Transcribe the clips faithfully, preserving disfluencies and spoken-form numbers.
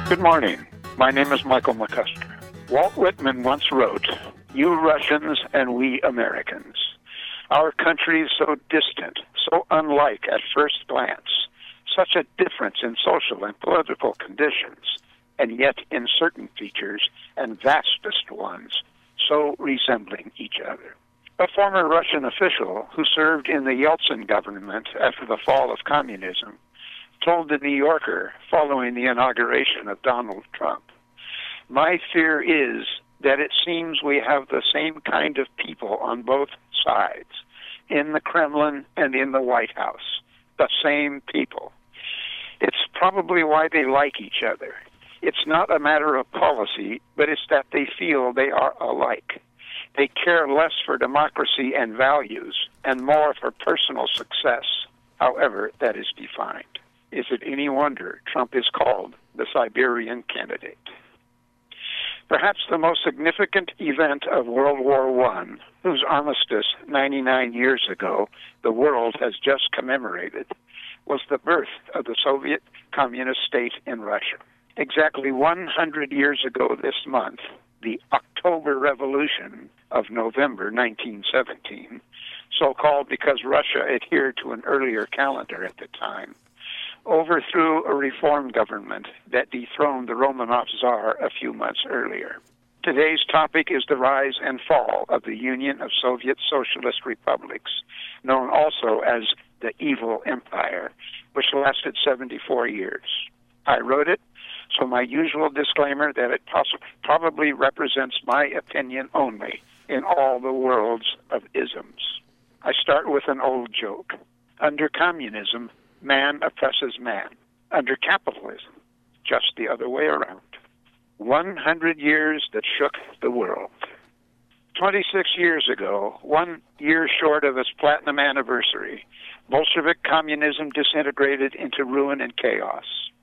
Good morning. My name is Michael McCusker. Walt Whitman once wrote, "You Russians and we Americans. Our country is so distant, so unlike at first glance, such a difference in social and political conditions, and yet in certain features and vastest ones, so resembling each other." A former Russian official who served in the Yeltsin government after the fall of communism told the New Yorker following the inauguration of Donald Trump, "My fear is that it seems we have the same kind of people on both sides, in the Kremlin and in the White House, the same people. It's probably why they like each other. It's not a matter of policy, but it's that they feel they are alike. They care less for democracy and values and more for personal success, however that is defined. Is it any wonder Trump is called the Siberian candidate?" Perhaps the most significant event of World War One, whose armistice ninety-nine years ago the world has just commemorated, was the birth of the Soviet Communist state in Russia. Exactly one hundred years ago this month, the October Revolution of November nineteen seventeen, so called because Russia adhered to an earlier calendar at the time, overthrew a reform government that dethroned the Romanov Tsar a few months earlier. Today's topic is the rise and fall of the Union of Soviet Socialist Republics, known also as the Evil Empire, which lasted seventy-four years. I wrote it, so my usual disclaimer that it poss- probably represents my opinion only in all the worlds of isms. I start with an old joke. Under communism, man oppresses man. Under capitalism, just the other way around. One hundred years that shook the world. Twenty-six years ago, one year short of its platinum anniversary, Bolshevik communism disintegrated into ruin and chaos.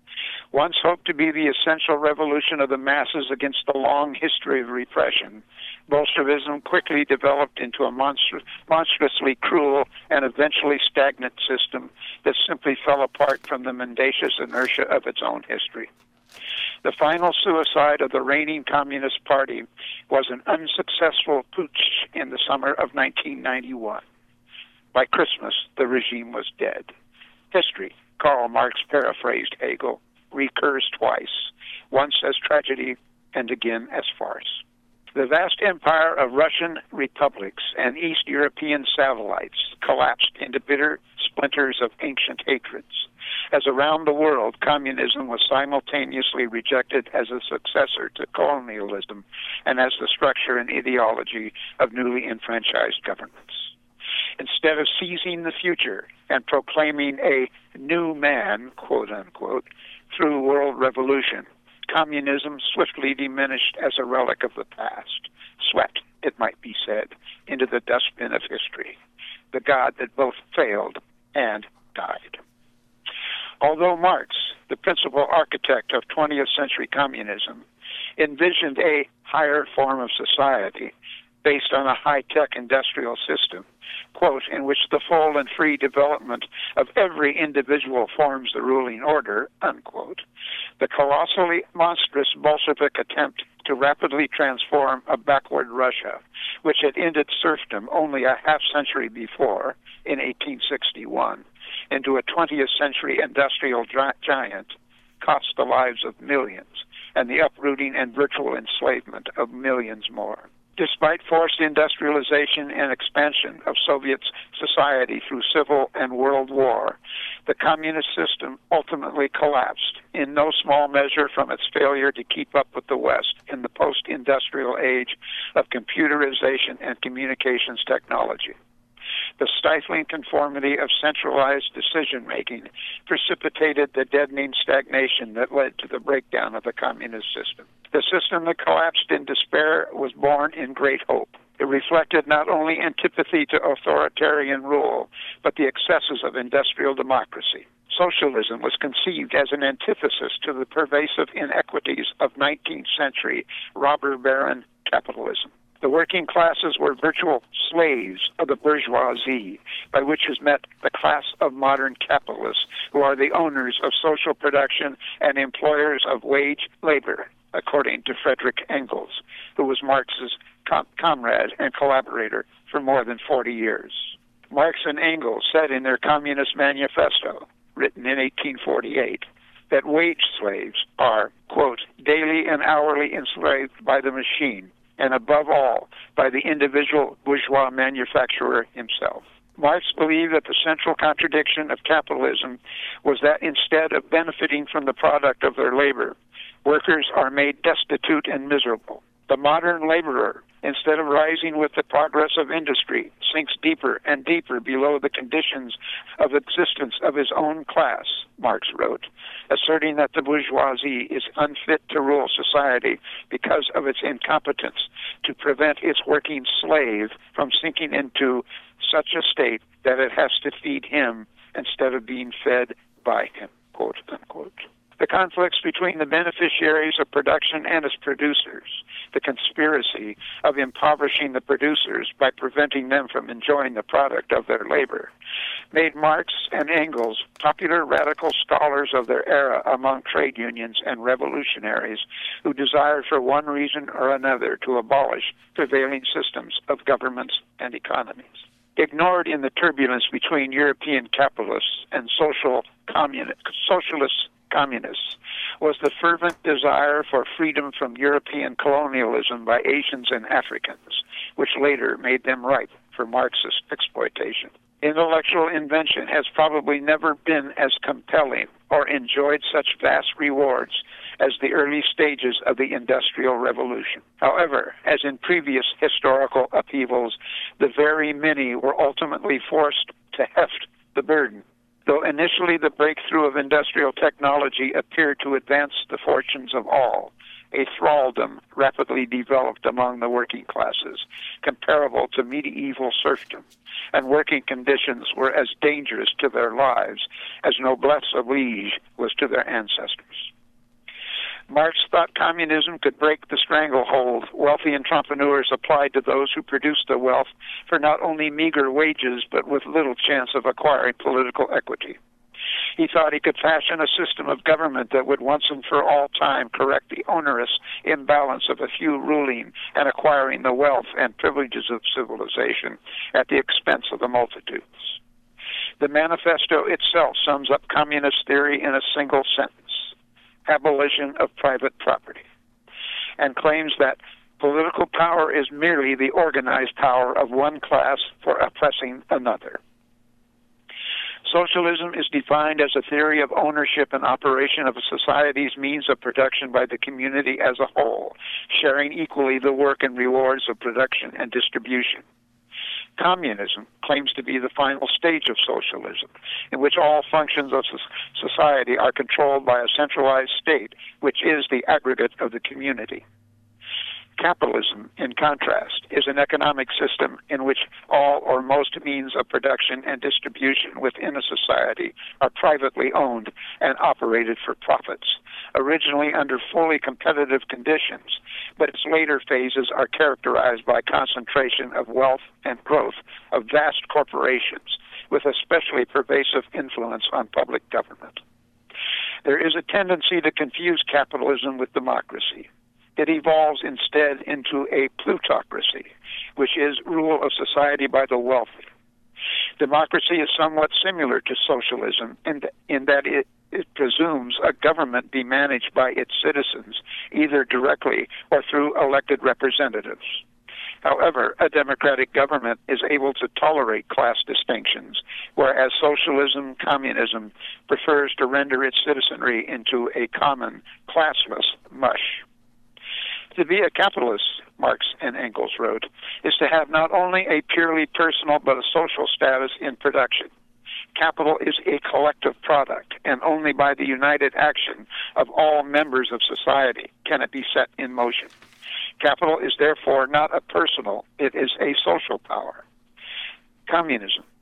Once hoped to be the essential revolution of the masses against the long history of repression, Bolshevism quickly developed into a monstru- monstrously cruel and eventually stagnant system that simply fell apart from the mendacious inertia of its own history. The final suicide of the reigning Communist Party was an unsuccessful putsch in the summer of nineteen ninety-one. By Christmas, the regime was dead. History, Karl Marx paraphrased Hegel, recurs twice, once as tragedy and again as farce. The vast empire of Russian republics and East European satellites collapsed into bitter splinters of ancient hatreds, as around the world communism was simultaneously rejected as a successor to colonialism and as the structure and ideology of newly enfranchised governments. Instead of seizing the future and proclaiming a new man, quote unquote, through world revolution, communism swiftly diminished as a relic of the past, swept, it might be said, into the dustbin of history, the god that both failed and died. Although Marx, the principal architect of twentieth century communism, envisioned a higher form of society based on a high-tech industrial system, quote, in which the full and free development of every individual forms the ruling order, unquote, the colossally monstrous Bolshevik attempt to rapidly transform a backward Russia, which had ended serfdom only a half-century before, in eighteen sixty-one, into a twentieth century industrial gi- giant, cost the lives of millions and the uprooting and virtual enslavement of millions more. Despite forced industrialization and expansion of Soviet society through civil and world war, the communist system ultimately collapsed, in no small measure from its failure to keep up with the West in the post-industrial age of computerization and communications technology. The stifling conformity of centralized decision-making precipitated the deadening stagnation that led to the breakdown of the communist system. The system that collapsed in despair was born in great hope. It reflected not only antipathy to authoritarian rule, but the excesses of industrial democracy. Socialism was conceived as an antithesis to the pervasive inequities of nineteenth century robber baron capitalism. The working classes were virtual slaves of the bourgeoisie, by which is meant the class of modern capitalists, who are the owners of social production and employers of wage labor, according to Frederick Engels, who was Marx's com- comrade and collaborator for more than forty years. Marx and Engels said in their Communist Manifesto, written in eighteen forty-eight, that wage slaves are, quote, daily and hourly enslaved by the machine, and above all, by the individual bourgeois manufacturer himself. Marx believed that the central contradiction of capitalism was that instead of benefiting from the product of their labor, workers are made destitute and miserable. The modern laborer, instead of rising with the progress of industry, sinks deeper and deeper below the conditions of existence of his own class, Marx wrote, asserting that the bourgeoisie is unfit to rule society because of its incompetence to prevent its working slave from sinking into such a state that it has to feed him instead of being fed by him, quote unquote. The conflicts between the beneficiaries of production and its producers, the conspiracy of impoverishing the producers by preventing them from enjoying the product of their labor, made Marx and Engels popular radical scholars of their era among trade unions and revolutionaries who desired for one reason or another to abolish prevailing systems of governments and economies. Ignored in the turbulence between European capitalists and social communi- socialist communists was the fervent desire for freedom from European colonialism by Asians and Africans, which later made them ripe for Marxist exploitation. Intellectual invention has probably never been as compelling or enjoyed such vast rewards as the early stages of the Industrial Revolution. However, as in previous historical upheavals, the very many were ultimately forced to heft the burden. Though initially the breakthrough of industrial technology appeared to advance the fortunes of all, a thraldom rapidly developed among the working classes, comparable to medieval serfdom, and working conditions were as dangerous to their lives as noblesse oblige was to their ancestors. Marx thought communism could break the stranglehold wealthy entrepreneurs applied to those who produced the wealth for not only meager wages but with little chance of acquiring political equity. He thought he could fashion a system of government that would once and for all time correct the onerous imbalance of a few ruling and acquiring the wealth and privileges of civilization at the expense of the multitudes. The manifesto itself sums up communist theory in a single sentence: abolition of private property, and claims that political power is merely the organized power of one class for oppressing another. Socialism is defined as a theory of ownership and operation of a society's means of production by the community as a whole, sharing equally the work and rewards of production and distribution. Communism claims to be the final stage of socialism, in which all functions of society are controlled by a centralized state, which is the aggregate of the community. Capitalism, in contrast, is an economic system in which all or most means of production and distribution within a society are privately owned and operated for profits, originally under fully competitive conditions, but its later phases are characterized by concentration of wealth and growth of vast corporations, with especially pervasive influence on public government. There is a tendency to confuse capitalism with democracy. It evolves instead into a plutocracy, which is rule of society by the wealthy. Democracy is somewhat similar to socialism in, th- in that it, it presumes a government be managed by its citizens, either directly or through elected representatives. However, a democratic government is able to tolerate class distinctions, whereas socialism, communism, prefers to render its citizenry into a common, classless mush. To be a capitalist, Marx and Engels wrote, is to have not only a purely personal but a social status in production. Capital is a collective product, and only by the united action of all members of society can it be set in motion. Capital is therefore not a personal, it is a social power. Communism,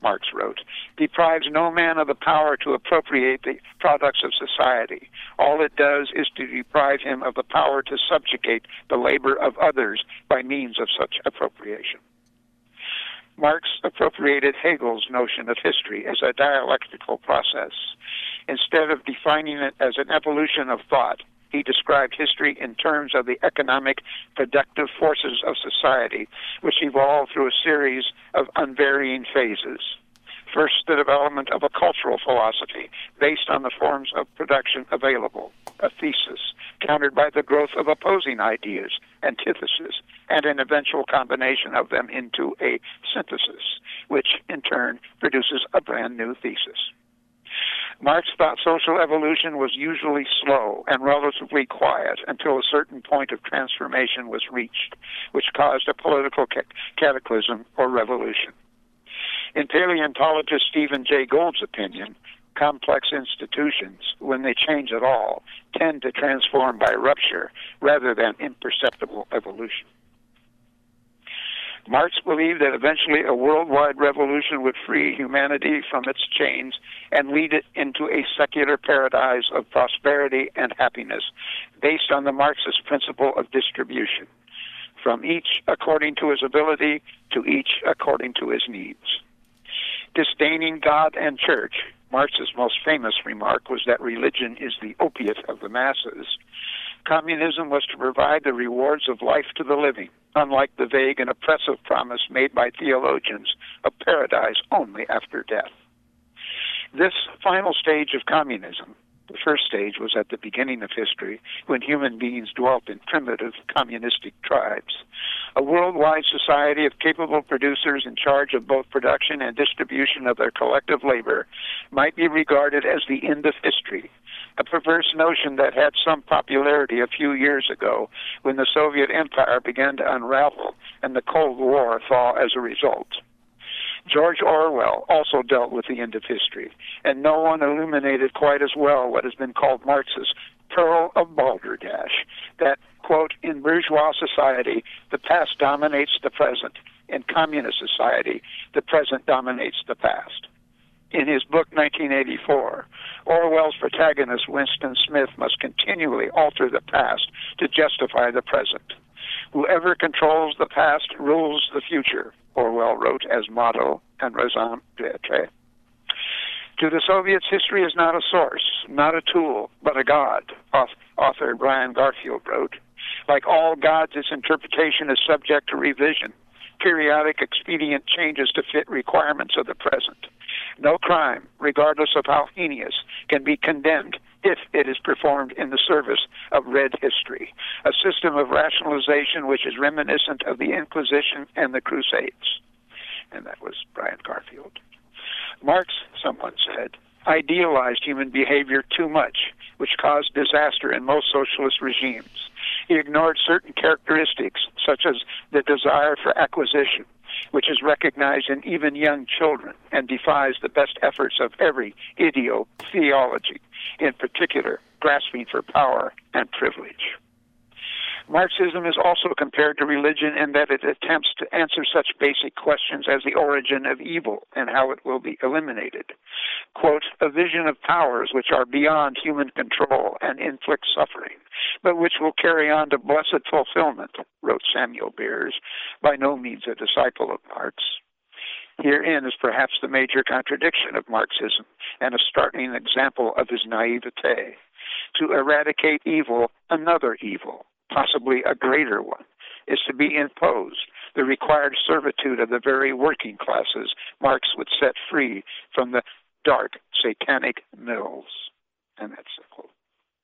Marx wrote, deprives no man of the power to appropriate the products of society. All it does is to deprive him of the power to subjugate the labor of others by means of such appropriation. Marx appropriated Hegel's notion of history as a dialectical process. Instead of defining it as an evolution of thought, he described history in terms of the economic productive forces of society, which evolved through a series of unvarying phases. First, the development of a cultural philosophy based on the forms of production available, a thesis, countered by the growth of opposing ideas, antithesis, and an eventual combination of them into a synthesis, which in turn produces a brand new thesis. Marx thought social evolution was usually slow and relatively quiet until a certain point of transformation was reached, which caused a political ca- cataclysm or revolution. In paleontologist Stephen Jay Gould's opinion, complex institutions, when they change at all, tend to transform by rupture rather than imperceptible evolution. Marx believed that eventually a worldwide revolution would free humanity from its chains and lead it into a secular paradise of prosperity and happiness based on the Marxist principle of distribution, from each according to his ability to each according to his needs. Disdaining God and church, Marx's most famous remark was that religion is the opiate of the masses. Communism was to provide the rewards of life to the living, unlike the vague and oppressive promise made by theologians of paradise only after death. This final stage of communism, the first stage was at the beginning of history when human beings dwelt in primitive communistic tribes. A worldwide society of capable producers in charge of both production and distribution of their collective labor might be regarded as the end of history, a perverse notion that had some popularity a few years ago when the Soviet Empire began to unravel and the Cold War thaw as a result. George Orwell also dealt with the end of history, and no one illuminated quite as well what has been called Marx's pearl of balderdash, that, quote, in bourgeois society, the past dominates the present. In communist society, the present dominates the past. In his book, nineteen eighty-four, Orwell's protagonist, Winston Smith, must continually alter the past to justify the present. Whoever controls the past rules the future, Orwell wrote as motto and raison d'etre. To the Soviets, history is not a source, not a tool, but a god, author Brian Garfield wrote. Like all gods, its interpretation is subject to revision, periodic expedient changes to fit requirements of the present. No crime, regardless of how heinous, can be condemned if it is performed in the service of red history, a system of rationalization which is reminiscent of the Inquisition and the Crusades. And that was Brian Garfield. Marx, someone said, idealized human behavior too much, which caused disaster in most socialist regimes. He ignored certain characteristics, such as the desire for acquisition, which is recognized in even young children and defies the best efforts of every ideotheology, in particular, grasping for power and privilege. Marxism is also compared to religion in that it attempts to answer such basic questions as the origin of evil and how it will be eliminated. Quote, a vision of powers which are beyond human control and inflict suffering, but which will carry on to blessed fulfillment, wrote Samuel Beers, by no means a disciple of Marx. Herein is perhaps the major contradiction of Marxism and a startling example of his naivete. To eradicate evil, another evil, possibly a greater one, is to be imposed, the required servitude of the very working classes Marx would set free from the dark, satanic mills. And that's the quote.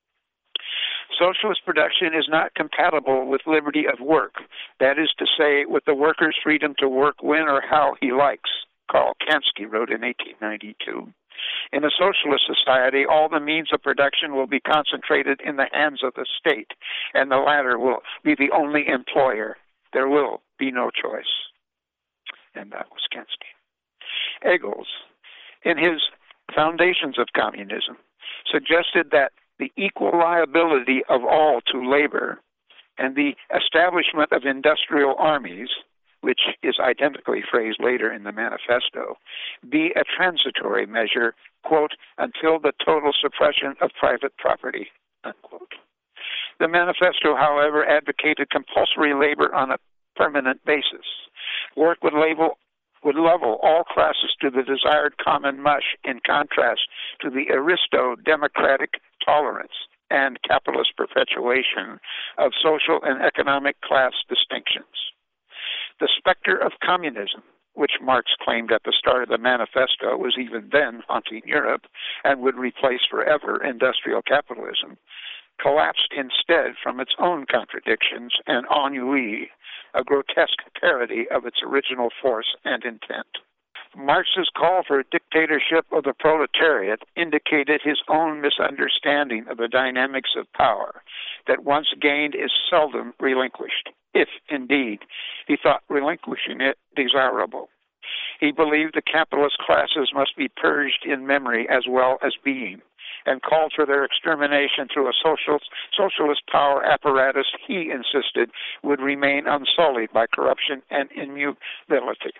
Socialist production is not compatible with liberty of work, that is to say, with the worker's freedom to work when or how he likes, Karl Kansky wrote in eighteen ninety-two. In a socialist society, all the means of production will be concentrated in the hands of the state, and the latter will be the only employer. There will be no choice. And that was Kansky. Engels, in his Foundations of Communism, suggested that the equal liability of all to labor and the establishment of industrial armies, which is identically phrased later in the manifesto, be a transitory measure, quote, until the total suppression of private property, unquote. The manifesto, however, advocated compulsory labor on a permanent basis. Work would label would level all classes to the desired common mush, in contrast to the aristo-democratic tolerance and capitalist perpetuation of social and economic class distinctions. The specter of communism, which Marx claimed at the start of the manifesto was even then haunting Europe and would replace forever industrial capitalism, collapsed instead from its own contradictions and ennui, a grotesque parody of its original force and intent. Marx's call for a dictatorship of the proletariat indicated his own misunderstanding of the dynamics of power, that once gained is seldom relinquished, if, indeed, he thought relinquishing it desirable. He believed the capitalist classes must be purged in memory as well as being, and called for their extermination through a social, socialist power apparatus he insisted would remain unsullied by corruption and immutability.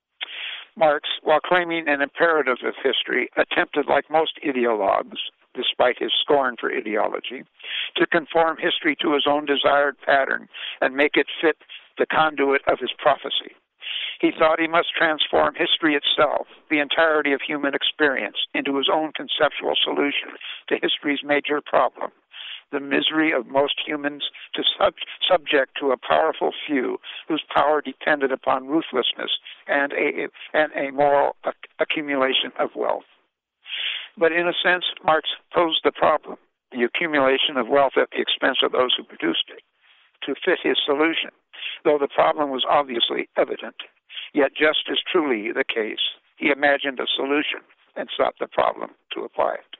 Marx, while claiming an imperative of history, attempted, like most ideologues, despite his scorn for ideology, to conform history to his own desired pattern and make it fit the conduit of his prophecy. He thought he must transform history itself, the entirety of human experience, into his own conceptual solution to history's major problem, the misery of most humans to sub- subject to a powerful few whose power depended upon ruthlessness and a, and a moral ac- accumulation of wealth. But in a sense, Marx posed the problem, the accumulation of wealth at the expense of those who produced it, to fit his solution, though the problem was obviously evident. Yet just as truly the case, he imagined a solution and sought the problem to apply it.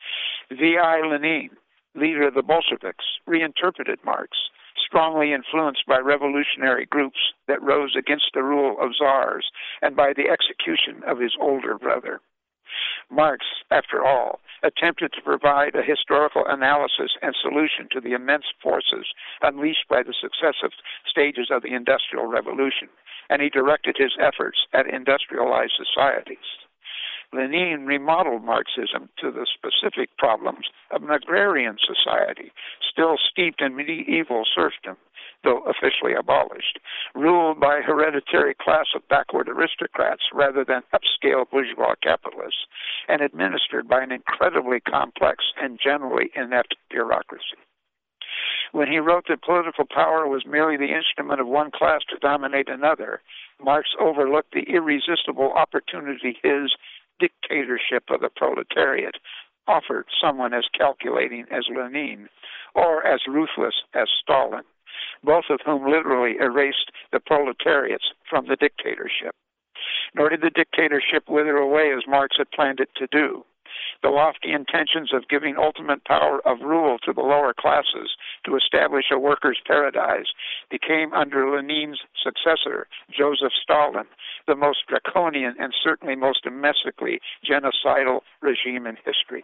V I Lenin, leader of the Bolsheviks, reinterpreted Marx, strongly influenced by revolutionary groups that rose against the rule of czars and by the execution of his older brother. Marx, after all, attempted to provide a historical analysis and solution to the immense forces unleashed by the successive stages of the Industrial Revolution, and he directed his efforts at industrialized societies. Lenin remodeled Marxism to the specific problems of an agrarian society, still steeped in medieval serfdom, though officially abolished, ruled by a hereditary class of backward aristocrats rather than upscale bourgeois capitalists, and administered by an incredibly complex and generally inept bureaucracy. When he wrote that political power was merely the instrument of one class to dominate another, Marx overlooked the irresistible opportunity his dictatorship of the proletariat offered someone as calculating as Lenin, or as ruthless as Stalin, both of whom literally erased the proletariats from the dictatorship. Nor did the dictatorship wither away as Marx had planned it to do. The lofty intentions of giving ultimate power of rule to the lower classes to establish a workers' paradise became, under Lenin's successor, Joseph Stalin, the most draconian and certainly most domestically genocidal regime in history.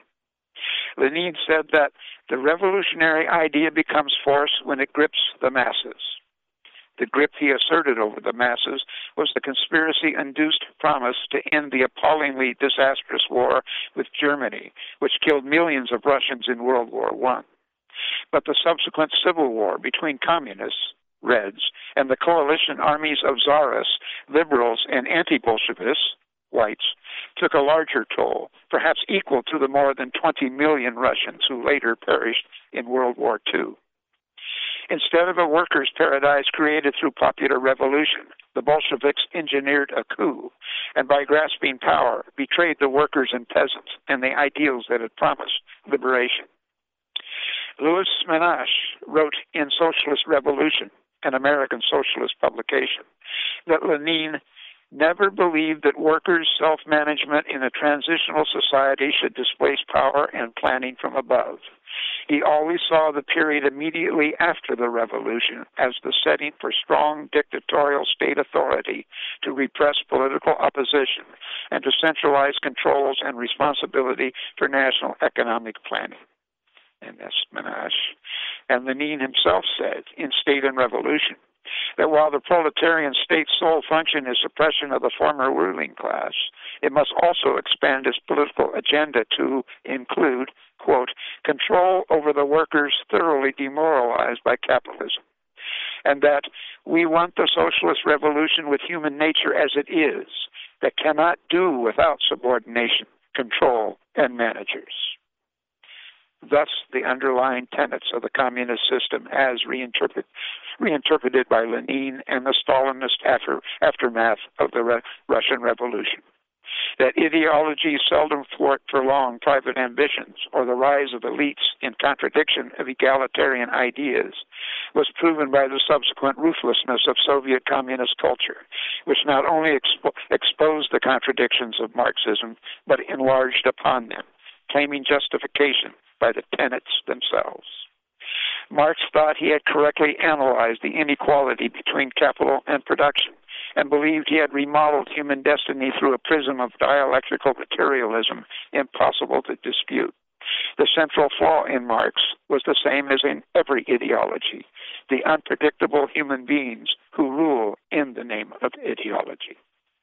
Lenin said that the revolutionary idea becomes force when it grips the masses. The grip he asserted over the masses was the conspiracy-induced promise to end the appallingly disastrous war with Germany, which killed millions of Russians in World War One. But the subsequent civil war between communists, Reds, and the coalition armies of czarists, liberals, and anti-Bolshevists, Whites, took a larger toll, perhaps equal to the more than twenty million Russians who later perished in World War Two. Instead of a workers' paradise created through popular revolution, the Bolsheviks engineered a coup, and by grasping power, betrayed the workers and peasants and the ideals that had promised liberation. Louis Menashe wrote in Socialist Revolution, an American socialist publication, that Lenin never believed that workers' self-management in a transitional society should displace power and planning from above. He always saw the period immediately after the revolution as the setting for strong dictatorial state authority to repress political opposition and to centralize controls and responsibility for national economic planning. And that's Menashe. And Lenin himself said in State and Revolution that while the proletarian state's sole function is suppression of the former ruling class, it must also expand its political agenda to include, quote, control over the workers thoroughly demoralized by capitalism, and that we want the socialist revolution with human nature as it is, that cannot do without subordination, control, and managers. Thus, the underlying tenets of the communist system as reinterpret, reinterpreted by Lenin and the Stalinist after, aftermath of the Re- Russian Revolution. That ideologies seldom thwart prolonged private ambitions or the rise of elites in contradiction of egalitarian ideas was proven by the subsequent ruthlessness of Soviet communist culture, which not only expo- exposed the contradictions of Marxism, but enlarged upon them, claiming justification by the tenets themselves. Marx thought he had correctly analyzed the inequality between capital and production, and believed he had remodeled human destiny through a prism of dialectical materialism impossible to dispute. The central flaw in Marx was the same as in every ideology, the unpredictable human beings who rule in the name of ideology.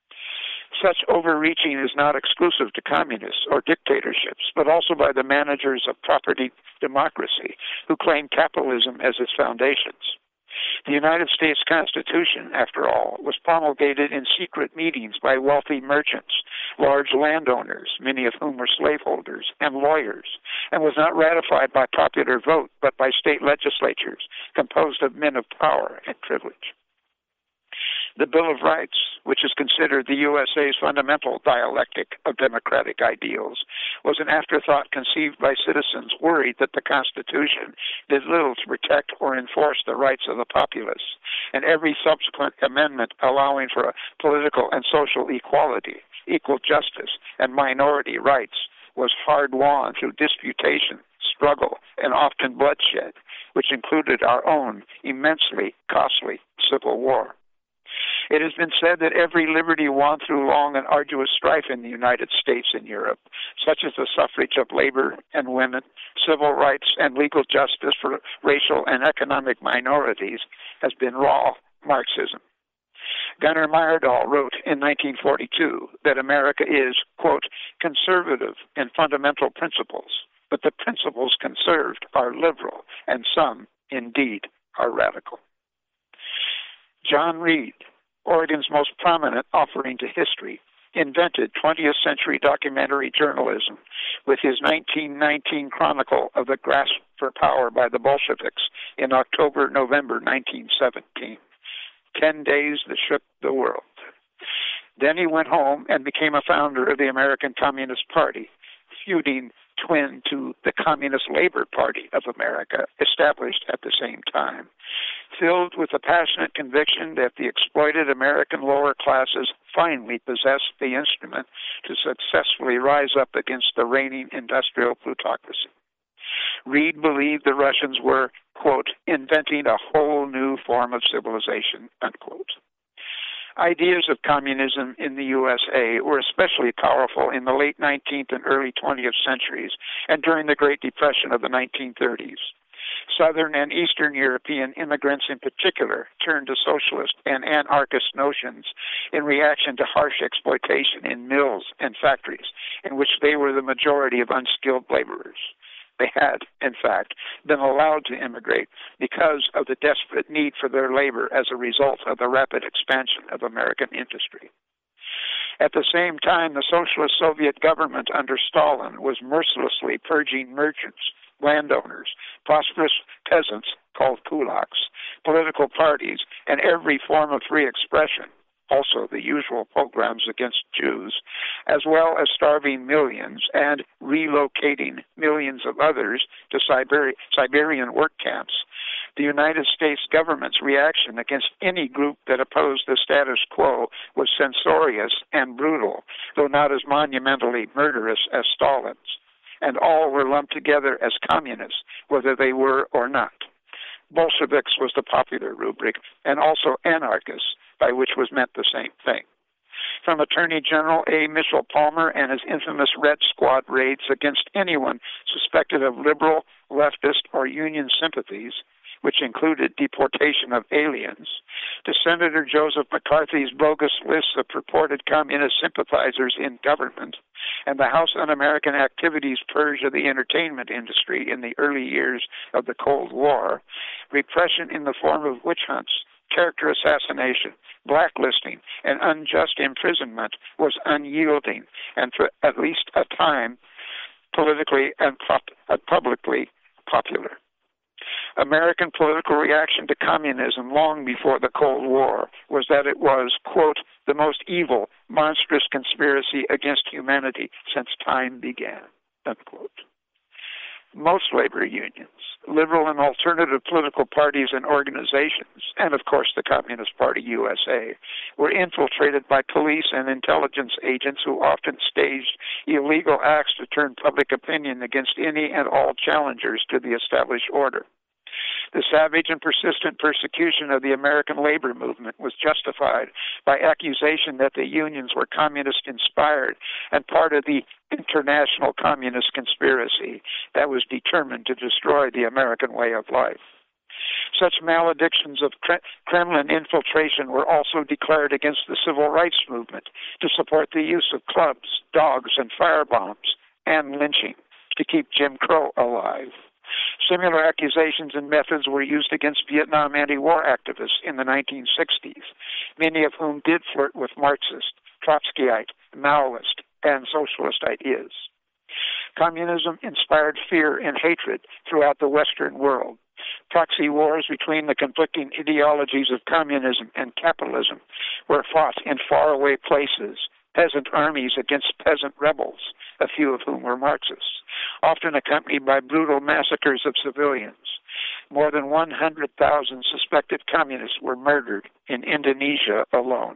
Such overreaching is not exclusive to communists or dictatorships, but also by the managers of property democracy who claim capitalism as its foundations. The United States Constitution, after all, was promulgated in secret meetings by wealthy merchants, large landowners, many of whom were slaveholders, and lawyers, and was not ratified by popular vote, but by state legislatures composed of men of power and privilege. The Bill of Rights, which is considered the U S A's fundamental dialectic of democratic ideals, was an afterthought conceived by citizens worried that the Constitution did little to protect or enforce the rights of the populace, and every subsequent amendment allowing for political and social equality, equal justice, and minority rights was hard-won through disputation, struggle, and often bloodshed, which included our own immensely costly Civil War. It has been said that every liberty won through long and arduous strife in the United States and Europe, such as the suffrage of labor and women, civil rights, and legal justice for racial and economic minorities, has been raw Marxism. Gunnar Myrdal wrote in nineteen forty-two that America is, quote, conservative in fundamental principles, but the principles conserved are liberal, and some, indeed, are radical. John Reed, Oregon's most prominent offering to history, invented twentieth century documentary journalism with his nineteen nineteen chronicle of the grasp for power by the Bolsheviks in October-November nineteen seventeen. Ten days that shook the world. Then he went home and became a founder of the American Communist Party, feuding twin to the Communist Labor Party of America, established at the same time. Filled with a passionate conviction that the exploited American lower classes finally possessed the instrument to successfully rise up against the reigning industrial plutocracy. Reed believed the Russians were, quote, inventing a whole new form of civilization, unquote. Ideas of communism in the U S A were especially powerful in the late nineteenth and early twentieth centuries and during the Great Depression of the nineteen thirties. Southern and Eastern European immigrants in particular turned to socialist and anarchist notions in reaction to harsh exploitation in mills and factories in which they were the majority of unskilled laborers. They had, in fact, been allowed to immigrate because of the desperate need for their labor as a result of the rapid expansion of American industry. At the same time, the socialist Soviet government under Stalin was mercilessly purging merchants, landowners, prosperous peasants called kulaks, political parties, and every form of free expression, also the usual pogroms against Jews, as well as starving millions and relocating millions of others to Siberi- Siberian work camps. The United States government's reaction against any group that opposed the status quo was censorious and brutal, though not as monumentally murderous as Stalin's, and all were lumped together as communists, whether they were or not. Bolsheviks was the popular rubric, and also anarchists, by which was meant the same thing. From Attorney General A. Mitchell Palmer and his infamous Red Squad raids against anyone suspected of liberal, leftist, or union sympathies, which included deportation of aliens, to Senator Joseph McCarthy's bogus lists of purported communist sympathizers in government, and the House Un-American Activities purge of the entertainment industry in the early years of the Cold War, repression in the form of witch hunts, character assassination, blacklisting, and unjust imprisonment was unyielding and for at least a time politically and publicly popular. American political reaction to communism long before the Cold War was that it was, quote, the most evil, monstrous conspiracy against humanity since time began, unquote. Most labor unions, liberal and alternative political parties and organizations, and of course the Communist Party U S A, were infiltrated by police and intelligence agents who often staged illegal acts to turn public opinion against any and all challengers to the established order. The savage and persistent persecution of the American labor movement was justified by accusation that the unions were communist-inspired and part of the international communist conspiracy that was determined to destroy the American way of life. Such maledictions of Kremlin infiltration were also declared against the civil rights movement to support the use of clubs, dogs, and firebombs, and lynching to keep Jim Crow alive. Similar accusations and methods were used against Vietnam anti-war activists in the nineteen sixties, many of whom did flirt with Marxist, Trotskyite, Maoist, and socialist ideas. Communism inspired fear and hatred throughout the Western world. Proxy wars between the conflicting ideologies of communism and capitalism were fought in faraway places, peasant armies against peasant rebels, a few of whom were Marxists, often accompanied by brutal massacres of civilians. More than one hundred thousand suspected communists were murdered in Indonesia alone.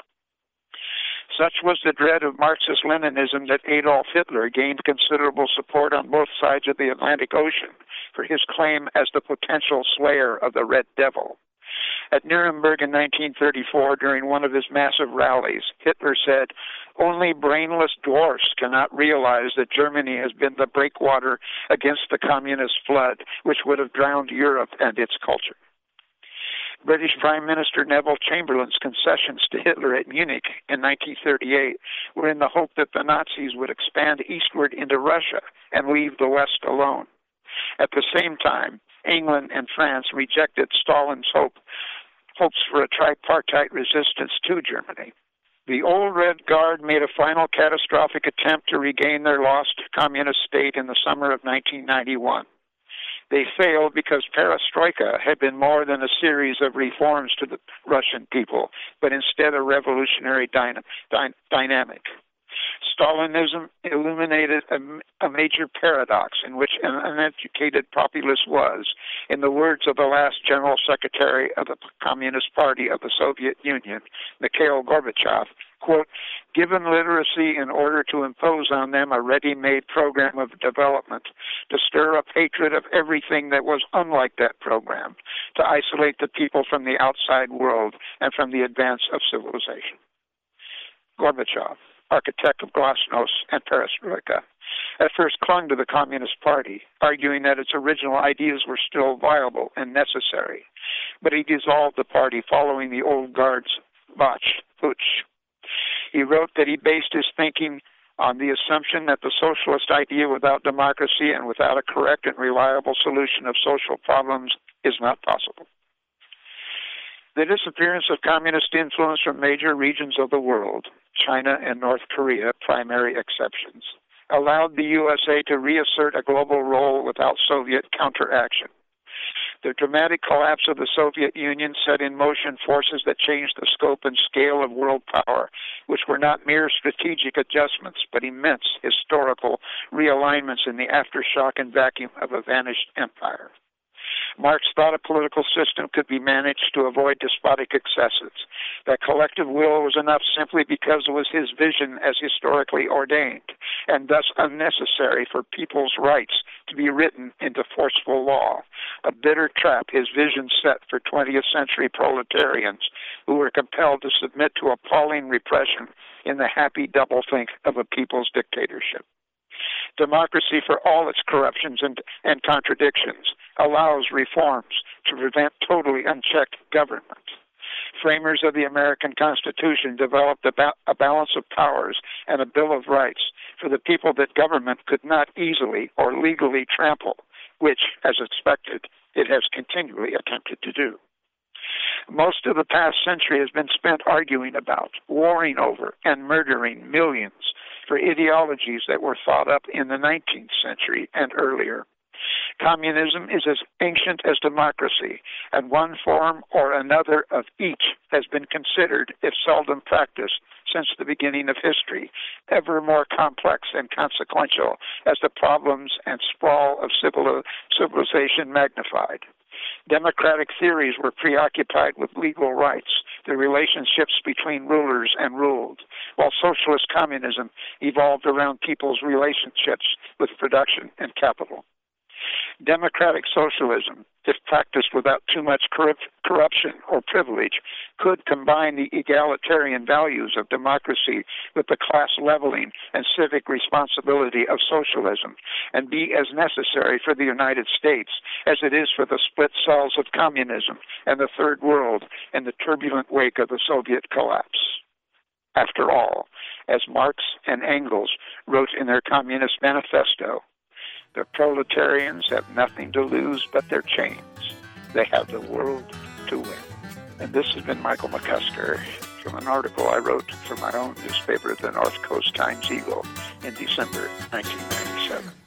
Such was the dread of Marxist-Leninism that Adolf Hitler gained considerable support on both sides of the Atlantic Ocean for his claim as the potential slayer of the Red Devil. At Nuremberg in nineteen thirty-four, during one of his massive rallies, Hitler said, "Only brainless dwarfs cannot realize that Germany has been the breakwater against the communist flood, which would have drowned Europe and its culture." British Prime Minister Neville Chamberlain's concessions to Hitler at Munich in nineteen thirty-eight were in the hope that the Nazis would expand eastward into Russia and leave the West alone. At the same time, England and France rejected Stalin's hope, hopes for a tripartite resistance to Germany. The old Red Guard made a final catastrophic attempt to regain their lost communist state in the summer of nineteen ninety-one. They failed because perestroika had been more than a series of reforms to the Russian people, but instead a revolutionary dyna- dy- dynamic. Stalinism illuminated a, a major paradox in which an uneducated populace was, in the words of the last General Secretary of the Communist Party of the Soviet Union, Mikhail Gorbachev, quote, given literacy in order to impose on them a ready-made program of development, to stir up hatred of everything that was unlike that program, to isolate the people from the outside world and from the advance of civilization. Gorbachev, architect of glasnost and perestroika, at first clung to the Communist Party, arguing that its original ideas were still viable and necessary. But he dissolved the party following the old guard's botched putsch. He wrote that he based his thinking on the assumption that the socialist idea without democracy and without a correct and reliable solution of social problems is not possible. The disappearance of communist influence from major regions of the world, China and North Korea, primary exceptions, allowed the U S A to reassert a global role without Soviet counteraction. The dramatic collapse of the Soviet Union set in motion forces that changed the scope and scale of world power, which were not mere strategic adjustments, but immense historical realignments in the aftershock and vacuum of a vanished empire. Marx thought a political system could be managed to avoid despotic excesses, that collective will was enough simply because it was his vision as historically ordained, and thus unnecessary for people's rights to be written into forceful law, a bitter trap his vision set for twentieth century proletarians who were compelled to submit to appalling repression in the happy doublethink of a people's dictatorship. Democracy, for all its corruptions and, and contradictions, allows reforms to prevent totally unchecked government. Framers of the American Constitution developed a, ba- a balance of powers and a Bill of Rights for the people that government could not easily or legally trample, which, as expected, it has continually attempted to do. Most of the past century has been spent arguing about, warring over, and murdering millions for ideologies that were thought up in the nineteenth century and earlier. Communism is as ancient as democracy, and one form or another of each has been considered, if seldom practiced, since the beginning of history, ever more complex and consequential as the problems and sprawl of civil- civilization magnified. Democratic theories were preoccupied with legal rights, the relationships between rulers and ruled, while socialist communism evolved around people's relationships with production and capital. Democratic socialism, if practiced without too much corrupt, corruption or privilege, could combine the egalitarian values of democracy with the class leveling and civic responsibility of socialism, and be as necessary for the United States as it is for the split cells of communism and the Third World in the turbulent wake of the Soviet collapse. After all, as Marx and Engels wrote in their Communist Manifesto, the proletarians have nothing to lose but their chains. They have the world to win. And this has been Michael McCusker from an article I wrote for my own newspaper, the North Coast Times-Eagle, in December nineteen ninety-seven.